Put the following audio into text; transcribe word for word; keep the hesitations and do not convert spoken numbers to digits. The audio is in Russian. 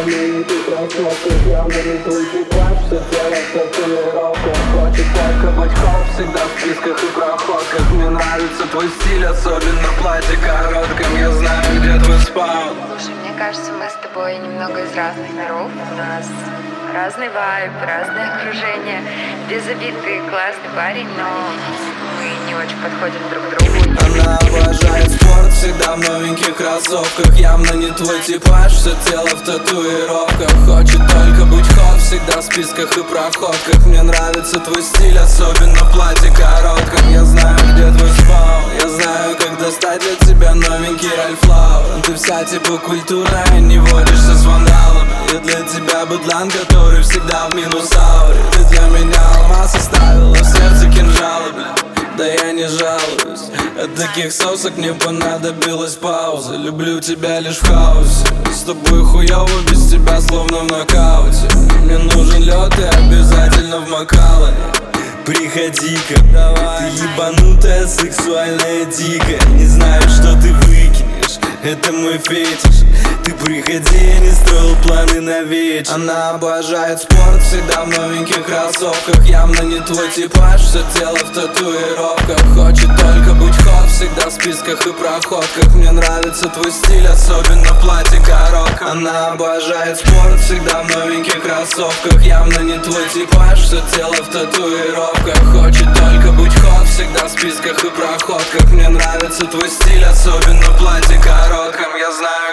новеньких кроссовках, явно не твой типаж, все тело в татуировках. Хочет только быть хоп, всегда в списках и проходках. Мне нравится твой стиль, особенно платье коротком. Я знаю, где твой спаун. Слушай, мне кажется, мы с тобой немного из разных миров. У нас разный вайб, разное окружение. Без обид, ты классный парень, но мы не очень подходим друг к другу. Она обожает спорт, всегда в новеньких кроссовках. Явно не твой типаж, все тело в татуировках. Хочет только быть хот, всегда в списках и проходках. Мне нравится твой стиль, особенно в платье коротком. Я знаю, где твой спаун, я знаю, как достать для тебя новенький Ральф Лаурен. Ты вся типа культурная, не водишься с вандалами. Я для тебя быдлан, который всегда в минус ауре. Ты для меня алмаз оставила в сердце кинжалы, бля. Да я не жалуюсь, от таких сосок мне понадобилась пауза. Люблю тебя лишь в хаосе, с тобой хуёво, без тебя словно в нокауте. Мне нужен лед и обязательно в Макалане. Приходи-ка, ты ебанутая, сексуальная, дикая. Не знаю, что ты выкинешь, это мой фетиш. Ты приходи, я не строил планы на вечер. Она обожает спорт, всегда в новеньких кроссовках. Явно не твой типаж, все тело в татуировках. Хочет только быть хот, всегда в списках и проходках. Мне нравится твой стиль, особенно в платье коротком. Она обожает спорт, всегда в новеньких кроссовках. Явно не твой типаж, все тело в татуировках. Хочет только быть хот, всегда в списках и проходках. Мне нравится твой стиль, особенно в платье коротком. Я знаю,